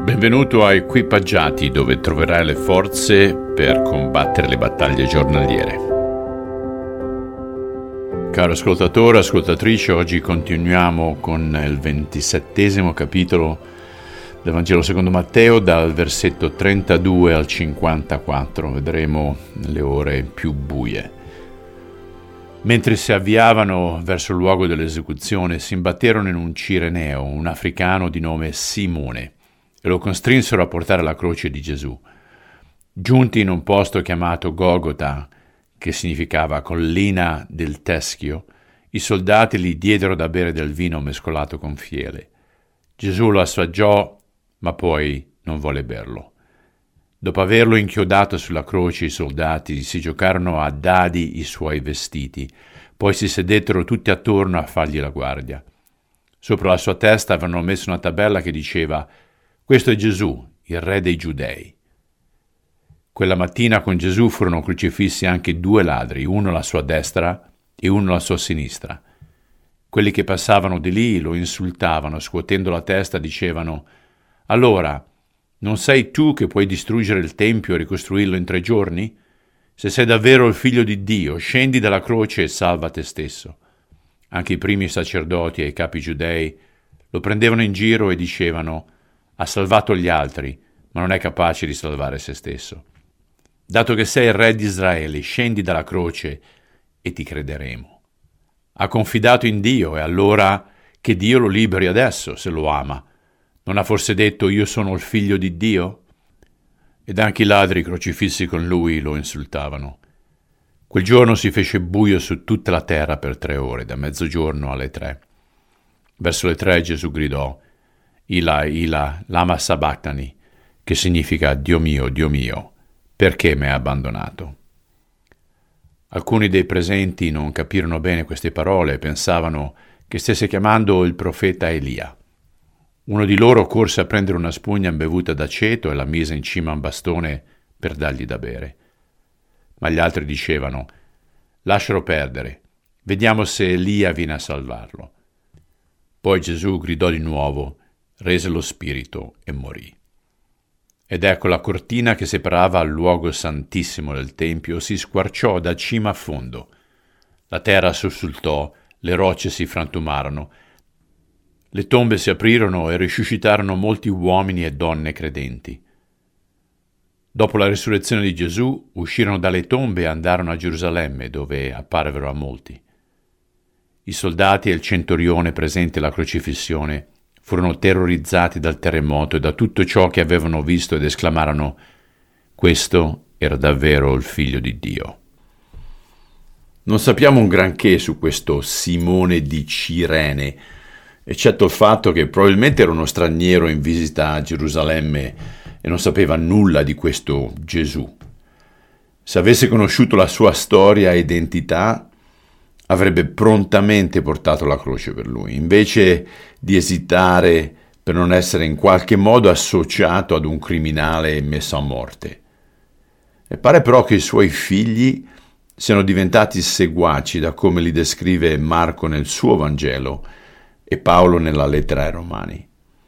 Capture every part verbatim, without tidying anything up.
Benvenuto a Equipaggiati, dove troverai le forze per combattere le battaglie giornaliere. Caro ascoltatore, ascoltatrice, oggi continuiamo con il ventisettesimo capitolo del Vangelo secondo Matteo, dal versetto trentadue al cinquantaquattro. Vedremo le ore più buie. Mentre si avviavano verso il luogo dell'esecuzione, si imbatterono in un cireneo, un africano di nome Simone, e lo costrinsero a portare la croce di Gesù. Giunti in un posto chiamato Golgota, che significava collina del teschio, i soldati gli diedero da bere del vino mescolato con fiele. Gesù lo assaggiò, ma poi non volle berlo. Dopo averlo inchiodato sulla croce, i soldati si giocarono a dadi i suoi vestiti, poi si sedettero tutti attorno a fargli la guardia. Sopra la sua testa avevano messo una tabella che diceva: «Questo è Gesù, il re dei Giudei». Quella mattina con Gesù furono crocifissi anche due ladri, uno alla sua destra e uno alla sua sinistra. Quelli che passavano di lì lo insultavano, scuotendo la testa dicevano: «Allora, non sei tu che puoi distruggere il Tempio e ricostruirlo in tre giorni? Se sei davvero il Figlio di Dio, scendi dalla croce e salva te stesso». Anche i primi sacerdoti e i capi giudei lo prendevano in giro e dicevano: «Ha salvato gli altri, ma non è capace di salvare se stesso. Dato che sei il re di Israele, scendi dalla croce e ti crederemo». Ha confidato in Dio, e allora che Dio lo liberi adesso, se lo ama. Non ha forse detto: «Io sono il figlio di Dio»? Ed anche i ladri crocifissi con lui lo insultavano. Quel giorno si fece buio su tutta la terra per tre ore, da mezzogiorno alle tre. Verso le tre Gesù gridò: «Ila, Ila, lama sabachthani», che significa: «Dio mio, Dio mio, perché mi hai abbandonato?» Alcuni dei presenti non capirono bene queste parole e pensavano che stesse chiamando il profeta Elia. Uno di loro corse a prendere una spugna imbevuta d'aceto e la mise in cima a un bastone per dargli da bere. Ma gli altri dicevano: «Lascialo perdere, vediamo se Elia viene a salvarlo». Poi Gesù gridò di nuovo, rese lo spirito e morì. Ed ecco, la cortina che separava il luogo santissimo del Tempio si squarciò da cima a fondo. La terra sussultò, le rocce si frantumarono, le tombe si aprirono e risuscitarono molti uomini e donne credenti. Dopo la risurrezione di Gesù, uscirono dalle tombe e andarono a Gerusalemme, dove apparvero a molti. I soldati e il centurione presenti alla crocifissione furono terrorizzati dal terremoto e da tutto ciò che avevano visto ed esclamarono: «Questo era davvero il Figlio di Dio». Non sappiamo un granché su questo Simone di Cirene, eccetto il fatto che probabilmente era uno straniero in visita a Gerusalemme e non sapeva nulla di questo Gesù. Se avesse conosciuto la sua storia e identità, avrebbe prontamente portato la croce per lui, invece di esitare per non essere in qualche modo associato ad un criminale messo a morte. E pare però che i suoi figli siano diventati seguaci, da come li descrive Marco nel suo Vangelo e Paolo nella lettera ai Romani.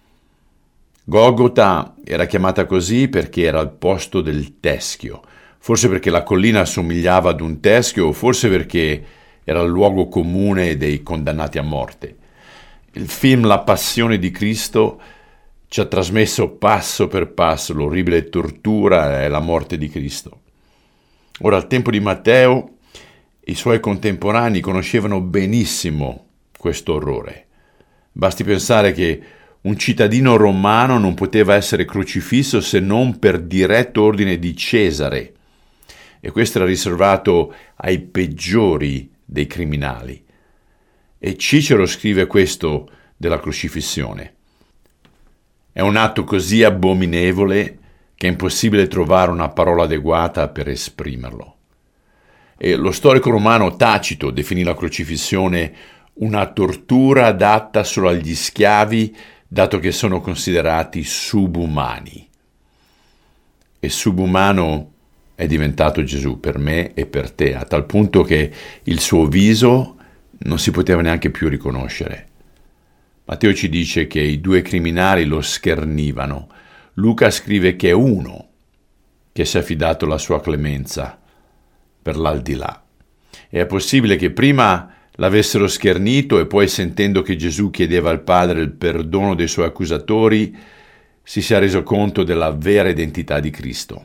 Golgota era chiamata così perché era il posto del teschio, forse perché la collina assomigliava ad un teschio, o forse perché era il luogo comune dei condannati a morte. Il film La Passione di Cristo ci ha trasmesso passo per passo l'orribile tortura e la morte di Cristo. Ora, al tempo di Matteo, i suoi contemporanei conoscevano benissimo questo orrore. Basti pensare che un cittadino romano non poteva essere crocifisso se non per diretto ordine di Cesare, e questo era riservato ai peggiori dei criminali. E Cicero scrive questo della crocifissione: «È un atto così abominevole che è impossibile trovare una parola adeguata per esprimerlo». E lo storico romano Tacito definì la crocifissione una tortura adatta solo agli schiavi, dato che sono considerati subumani. E subumano è diventato Gesù per me e per te, a tal punto che il suo viso non si poteva neanche più riconoscere. Matteo ci dice che i due criminali lo schernivano, Luca scrive che è uno che si è affidato alla sua clemenza per l'aldilà. E è possibile che prima l'avessero schernito e poi, sentendo che Gesù chiedeva al Padre il perdono dei suoi accusatori, si sia reso conto della vera identità di Cristo.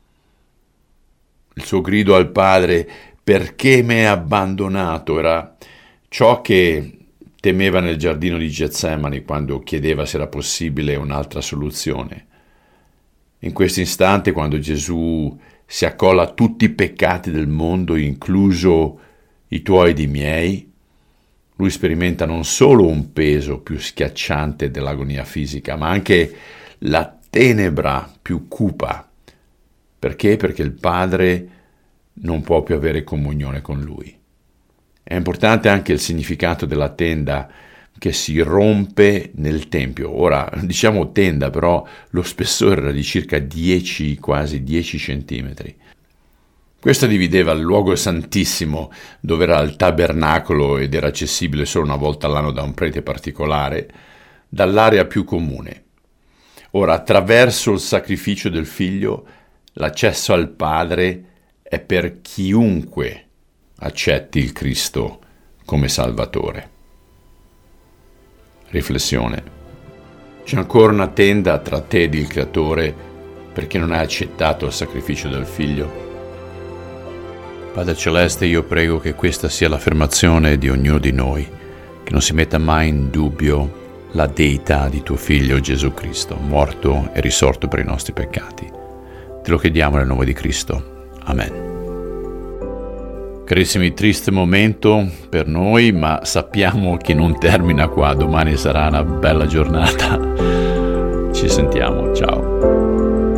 Il suo grido al Padre: perché mi hai abbandonato? Era ciò che temeva nel giardino di Getsemani quando chiedeva se era possibile un'altra soluzione. In questo istante, quando Gesù si accolla a tutti i peccati del mondo, incluso i tuoi ed i miei, lui sperimenta non solo un peso più schiacciante dell'agonia fisica, ma anche la tenebra più cupa. Perché? Perché il Padre non può più avere comunione con lui. È importante anche il significato della tenda che si rompe nel Tempio. Ora, diciamo tenda, però lo spessore era di circa dieci, quasi dieci centimetri. Questo divideva il luogo santissimo, dove era il tabernacolo ed era accessibile solo una volta all'anno da un prete particolare, dall'area più comune. Ora, attraverso il sacrificio del Figlio, l'accesso al Padre è per chiunque accetti il Cristo come Salvatore. Riflessione. C'è ancora una tenda tra te ed il Creatore perché non hai accettato il sacrificio del Figlio? Padre Celeste, io prego che questa sia l'affermazione di ognuno di noi, che non si metta mai in dubbio la deità di tuo Figlio Gesù Cristo, morto e risorto per i nostri peccati. Te lo chiediamo nel nome di Cristo. Amen. Carissimi, triste momento per noi, ma sappiamo che non termina qua. Domani sarà una bella giornata. Ci sentiamo, ciao.